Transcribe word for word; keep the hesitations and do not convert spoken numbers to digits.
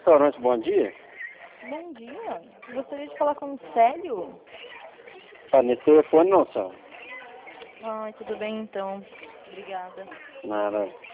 restaurante, bom dia. Bom dia. Gostaria de falar com o Célio? Tá nesse telefone não, senhor. Ai, tudo bem então. Obrigada. Nada.